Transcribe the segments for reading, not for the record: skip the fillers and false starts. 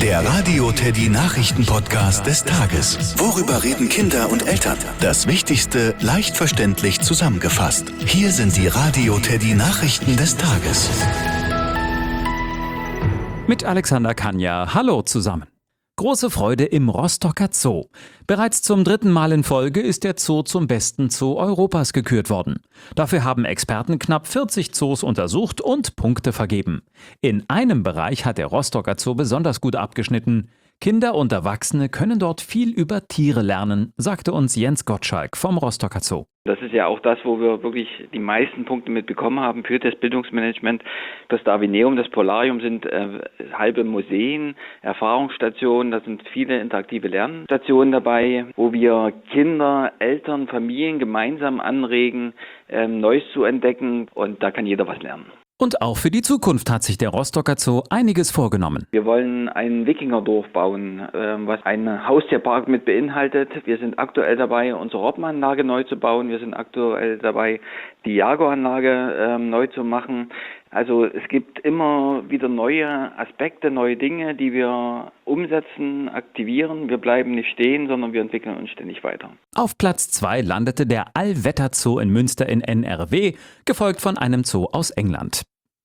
Der Radio Teddy Nachrichten-Podcast des Tages. Worüber reden Kinder und Eltern? Das Wichtigste leicht verständlich zusammengefasst. Hier sind die Radio Teddy Nachrichten des Tages. Mit Alexander Kanja. Hallo zusammen. Große Freude im Rostocker Zoo. Bereits zum 3. Mal in Folge ist der Zoo zum besten Zoo Europas gekürt worden. Dafür haben Experten knapp 40 Zoos untersucht und Punkte vergeben. In einem Bereich hat der Rostocker Zoo besonders gut abgeschnitten. Kinder und Erwachsene können dort viel über Tiere lernen, sagte uns Jens Gottschalk vom Rostocker Zoo. Das ist ja auch das, wo wir wirklich die meisten Punkte mitbekommen haben für das Bildungsmanagement. Das Darwinium, das Polarium sind halbe Museen, Erfahrungsstationen, da sind viele interaktive Lernstationen dabei, wo wir Kinder, Eltern, Familien gemeinsam anregen, Neues zu entdecken, und da kann jeder was lernen. Und auch für die Zukunft hat sich der Rostocker Zoo einiges vorgenommen. Wir wollen ein Wikingerdorf bauen, was einen Haustierpark mit beinhaltet. Wir sind aktuell dabei, unsere Robbenanlage neu zu bauen. Wir sind aktuell dabei, die Jaguaranlage neu zu machen. Also es gibt immer wieder neue Aspekte, neue Dinge, die wir umsetzen, aktivieren. Wir bleiben nicht stehen, sondern wir entwickeln uns ständig weiter. Auf Platz 2 landete der Allwetterzoo in Münster in NRW, gefolgt von einem Zoo aus England.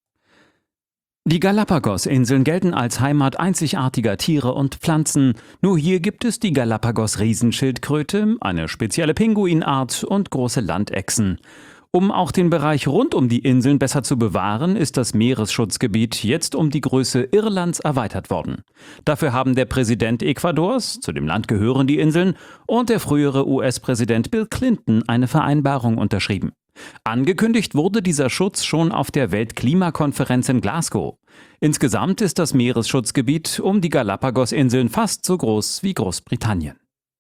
Die Galapagos-Inseln gelten als Heimat einzigartiger Tiere und Pflanzen. Nur hier gibt es die Galapagos-Riesenschildkröte, eine spezielle Pinguinart und große Landechsen. Um auch den Bereich rund um die Inseln besser zu bewahren, ist das Meeresschutzgebiet jetzt um die Größe Irlands erweitert worden. Dafür haben der Präsident Ecuadors, zu dem Land gehören die Inseln, und der frühere US-Präsident Bill Clinton eine Vereinbarung unterschrieben. Angekündigt wurde dieser Schutz schon auf der Weltklimakonferenz in Glasgow. Insgesamt ist das Meeresschutzgebiet um die Galapagos-Inseln fast so groß wie Großbritannien.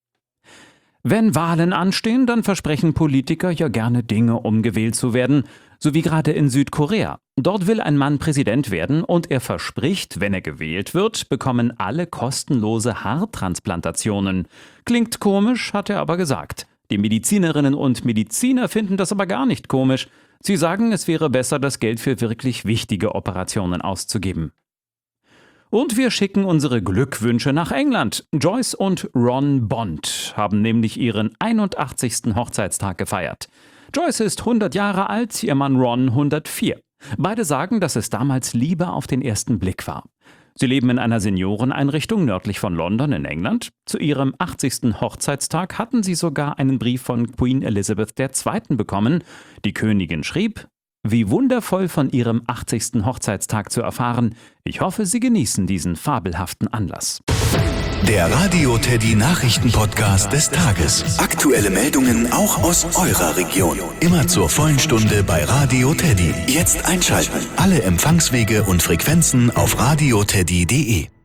Wenn Wahlen anstehen, dann versprechen Politiker ja gerne Dinge, um gewählt zu werden, so wie gerade in Südkorea. Dort will ein Mann Präsident werden und er verspricht, wenn er gewählt wird, bekommen alle kostenlose Haartransplantationen. Klingt komisch, hat er aber gesagt. Die Medizinerinnen und Mediziner finden das aber gar nicht komisch. Sie sagen, es wäre besser, das Geld für wirklich wichtige Operationen auszugeben. Und wir schicken unsere Glückwünsche nach England. Joyce und Ron Bond haben nämlich ihren 81. Hochzeitstag gefeiert. Joyce ist 100 Jahre alt, ihr Mann Ron 104. Beide sagen, dass es damals Liebe auf den ersten Blick war. Sie leben in einer Senioreneinrichtung nördlich von London in England. Zu ihrem 80. Hochzeitstag hatten sie sogar einen Brief von Queen Elizabeth II. Bekommen. Die Königin schrieb: Wie wundervoll von Ihrem 80. Hochzeitstag zu erfahren. Ich hoffe, Sie genießen diesen fabelhaften Anlass. Der Radio Teddy Nachrichten-Podcast des Tages. Aktuelle Meldungen auch aus eurer Region. Immer zur vollen Stunde bei Radio Teddy. Jetzt einschalten. Alle Empfangswege und Frequenzen auf radioteddy.de.